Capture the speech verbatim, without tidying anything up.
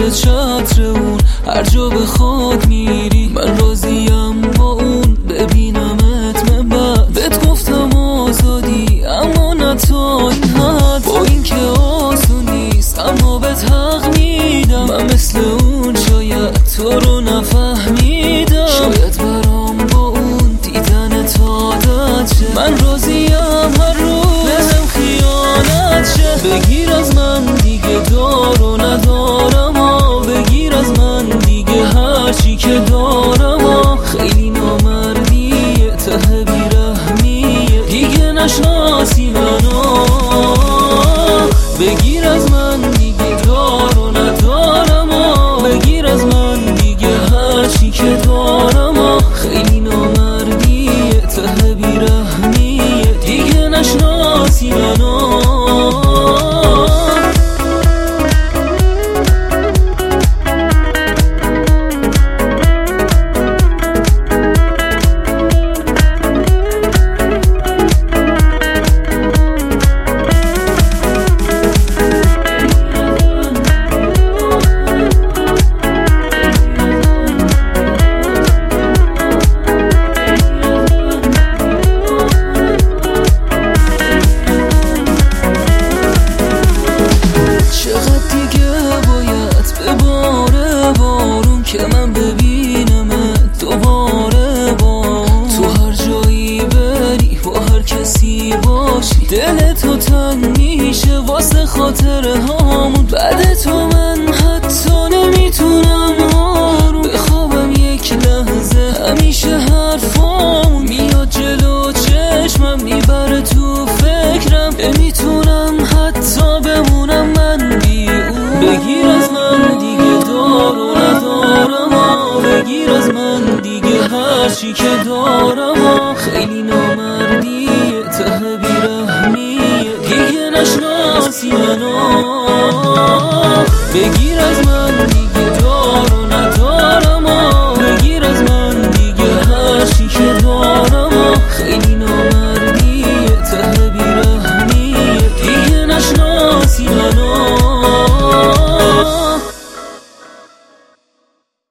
زیر چتر اون هر جا بخواد میری، من راضیم با اون ببینمت من بعد. بهت گفتم آزادی اما نه تا این حد، با این که آسون نیست اما بهت حق میدم. من مثل اون شاید تو رو نفهمیدم، شاید برام با اون دیدن تا عادت شه. من راضیم هر روز بهم خیانت شه. بگیر از من دیگه دار و ندارم ها، بگیر از من دیگه هرچی که دارم ها. خیلی نامردیه ته بیرحمیه دیگه نشناسی منو. بگیر از من دیگه دار و ندارم ها، بگیر از من دیگه هرچی که دارم ها. خیلی نامردیه ته بیرحمیه دیگه نشناسی منو. که من ببینمت دوباره با تو هر جایی بری با هر کسی باشی، دل تو تنگ میشه واسه خاطره هامون. بعد تو من حتی نمیتونم آروم بخوابم یک لحظه، همیشه حرفامون میاد جلو چشمم میبره تو فکرم، نمیتونم حتی بمونم من بی اون. بگیر از من دیگه دار و ندارم ها، بگیر از من دیگه هرچی که دارم ها. خیلی نامردیه ته بیرحمیه دیگه نشناسی منو. بگیر از من دیگه